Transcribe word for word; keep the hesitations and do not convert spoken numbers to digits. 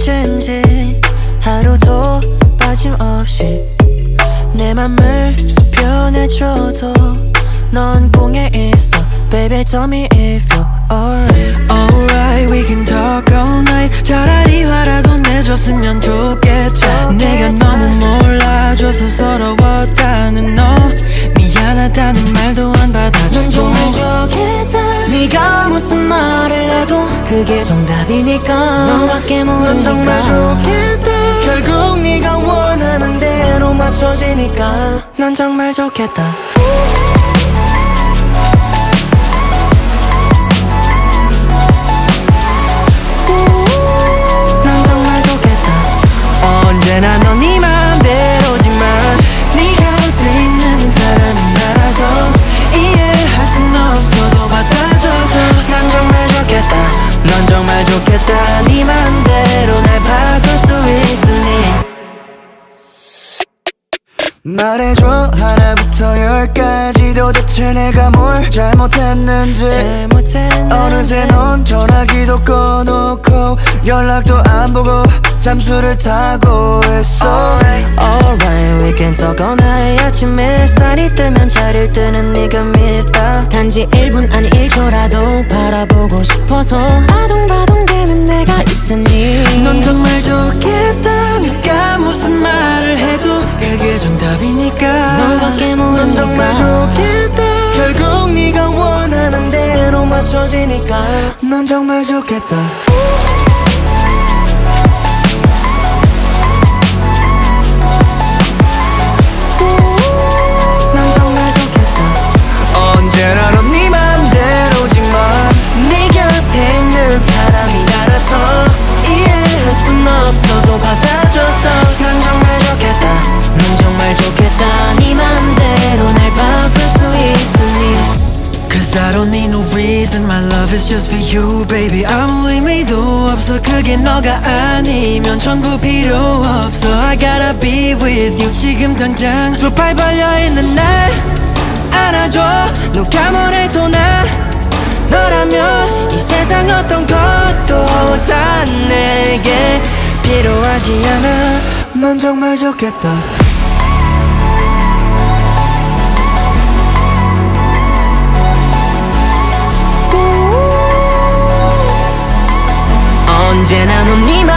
언젠지 하루도 빠짐없이 내 맘을 표현해줘도 넌 공에 있어. Baby tell me if you're alright. Alright we can talk all night. 차라리 화라도 내줬으면 좋겠다. 내가 너무 몰라줘서 서러웠다는 너, 미안하다는 말도 안 받아주고. 넌 정말 좋겠다. 네가 무슨 말을 해도 그게 정답이니까. 너밖에 모르니까. 넌 정말 좋겠다. 결국 네가 원하는 대로 맞춰지니까. 넌 정말 좋겠다. 넌 정말 좋겠다. 언제나 넌 네 맘대로지만 네 곁에 있는 사람이 나라서 이해할 순 없어도 받아줘서. 난 정말 좋겠다. 넌 정말 좋겠다. 네 맘대로 날 바꿀 수 있으니. 말해줘 하나부터 열까지 도대체 내가 뭘 잘못했는지. 잘못했는지 어느새 넌 전화기도 꺼놓고 연락도 안 보고 잠수를 타고 있어. Alright, alright we can talk all night. 아침 햇살이 뜨면 자리를 뜨는 네가 밉다. 단지 일 분 아니 일 초라도 바라보고 싶어서 아동바동대는 내가 있으니. 넌 정말 좋겠다. 네가 무슨 말을 해도 그게 정답이니까. 너밖에 모르니까. 넌 정말 좋겠다. 결국 네가 원하는 대로 맞춰지니까. 넌 정말 좋겠다. 난 정말 좋겠다. 언제나 넌 네 맘대로지만 네 곁에 있는 사람이 나라서 이해할 순 없어도 받아줘서. 넌 정말 좋겠다. 넌 정말 좋겠다. 네 맘대로 날 바꿀 수 있으니. Cause I don't need no reason. My love is just for you, baby. 아무 의미도 없어. 그게 너가 아니면 전부 필요 없어. I gotta be with you. 지금 당장 두 팔 벌려있는 날 안아줘. 누가 뭐래도 나 너라면 이 세상 어떤 것도 다 내게 필요하지 않아. 넌 정말 좋겠다. 언제나 넌 네